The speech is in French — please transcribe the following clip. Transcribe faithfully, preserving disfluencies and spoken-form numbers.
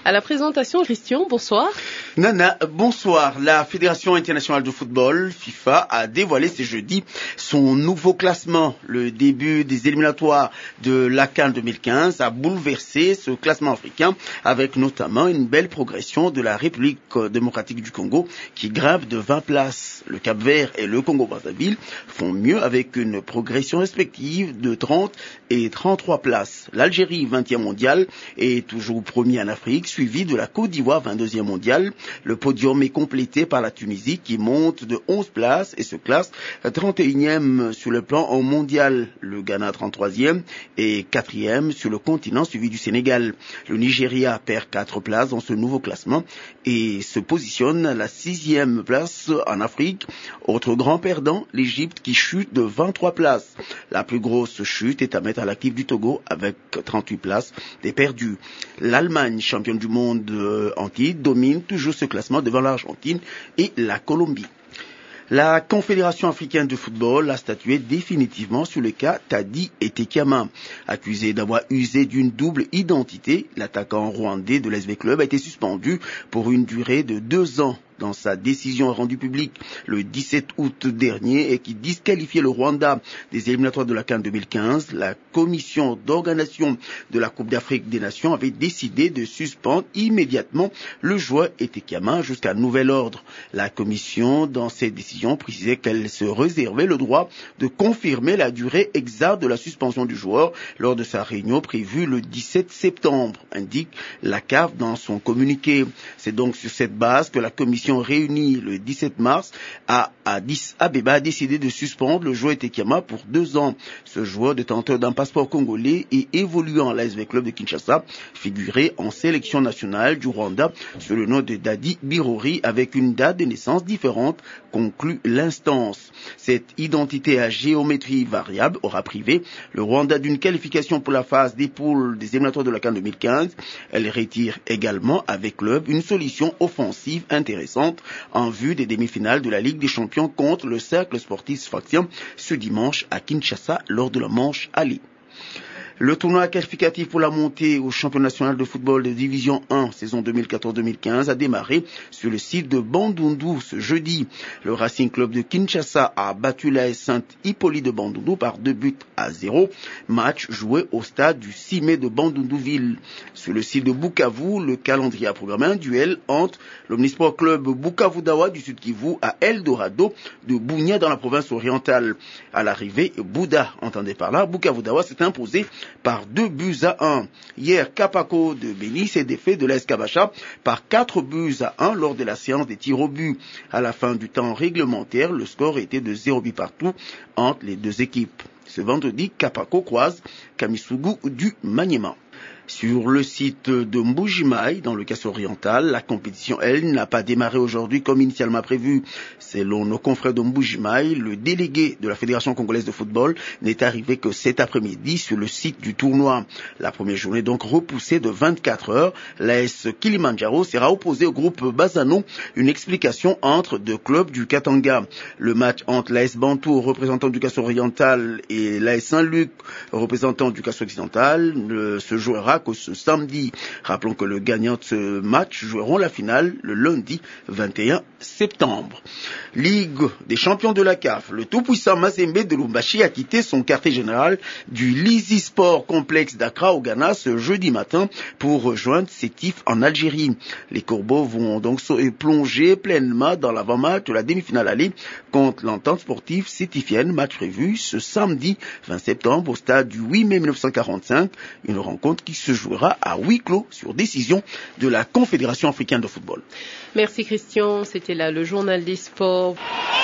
À la présentation, Christian, bonsoir. Nana, bonsoir. La Fédération internationale de football, FIFA, a dévoilé ce jeudi son nouveau classement. Le début des éliminatoires de la CAN deux mille quinze a bouleversé ce classement africain avec notamment une belle progression de la République démocratique du Congo qui grimpe de vingt places. Le Cap-Vert et le Congo-Brazzaville font mieux avec une progression respective de trente et trente-trois places. L'Algérie, vingtième mondiale, est toujours premier en Afrique, suivi de la Côte d'Ivoire, vingt-deuxième mondiale. Le podium est complété par la Tunisie qui monte de onze places et se classe trente et unième sur le plan mondial. Le Ghana, trente-troisième et quatrième sur le continent, suivi du Sénégal. Le Nigeria perd quatre places dans ce nouveau classement et se positionne à la sixième place en Afrique. Autre grand perdant, l'Égypte qui chute de vingt-trois places. La plus grosse chute est à mettre à l'actif du Togo avec trente-huit places des perdus. L'Allemagne, championne du monde en titre, domine toujours ce classement devant l'Argentine et la Colombie. La Confédération africaine de football a statué définitivement sur le cas Tadi Etekiama. Accusé d'avoir usé d'une double identité, l'attaquant rwandais de l'S V Club a été suspendu pour une durée de deux ans. Dans sa décision rendue publique le dix-sept août dernier et qui disqualifiait le Rwanda des éliminatoires de la CAN deux mille quinze, la commission d'organisation de la Coupe d'Afrique des Nations avait décidé de suspendre immédiatement le joueur Etekiama jusqu'à nouvel ordre. La commission, dans cette décision, précisait qu'elle se réservait le droit de confirmer la durée exacte de la suspension du joueur lors de sa réunion prévue le dix-sept septembre, indique la C A F dans son communiqué. C'est donc sur cette base que la commission réunie le dix-sept mars à Addis Abeba a décidé de suspendre le joueur Etekiama pour deux ans. Ce joueur, détenteur d'un passeport congolais et évoluant à l'A S V Club de Kinshasa, figurait en sélection nationale du Rwanda sous le nom de Dadi Birori avec une date de naissance différente, conclut l'instance. Cette identité à géométrie variable aura privé le Rwanda d'une qualification pour la phase des poules des éliminatoires de la CAN deux mille quinze. Elle retire également avec club une solution offensive intéressante en vue des demi-finales de la Ligue des Champions contre le Cercle Sportif Sfaxien ce dimanche à Kinshasa lors de la manche aller. Le tournoi qualificatif pour la montée au championnat national de football de division un, saison deux mille quatorze deux mille quinze, a démarré sur le site de Bandundu ce jeudi. Le Racing Club de Kinshasa a battu l'A S Saint-Hippolyte de Bandundu par deux buts à zéro. Match joué au stade du six mai de Bandundu-Ville. Sur le site de Bukavu, le calendrier a programmé un duel entre l'Omnisport Club Bukavu Dawa du Sud Kivu à Eldorado de Bunia dans la province orientale. À l'arrivée, Bouddha, entendez par là, Bukavu Dawa s'est imposé par deux buts à un. Hier, Kapako de Béni s'est défait de l'A S Kabacha par quatre buts à un lors de la séance des tirs au but. À la fin du temps réglementaire, le score était de zéro but partout entre les deux équipes. Ce vendredi, Kapako croise Kamisugu du Maniema. Sur le site de Mbujimaï, dans le Kassai oriental, la compétition, elle, n'a pas démarré aujourd'hui comme initialement prévu. Selon nos confrères de Mbujimaï, le délégué de la Fédération congolaise de football n'est arrivé que cet après-midi sur le site du tournoi. La première journée donc repoussée de vingt-quatre heures. L'A S Kilimanjaro sera opposé au groupe Bazano, une explication entre deux clubs du Katanga. Le match entre l'A S Bantou, représentant du Kassai oriental, et l'A S Saint-Luc, représentant du Kassai occidental, se jouera que ce samedi. Rappelons que le gagnant de ce match joueront la finale le lundi vingt et un septembre. Ligue des champions de la C A F. Le tout-puissant Mazembe de Lubumbashi a quitté son quartier général du Lizy Sport Complexe d'Accra au Ghana ce jeudi matin pour rejoindre Sétif en Algérie. Les Corbeaux vont donc plonger pleinement dans l'avant-match de la demi-finale aller contre l'entente sportive sétifienne, match prévu ce samedi vingt septembre au stade du huit mai mille neuf cent quarante-cinq, une rencontre qui se jouera à huis clos sur décision de la Confédération africaine de football. Merci Christian, c'était là le journal des sports.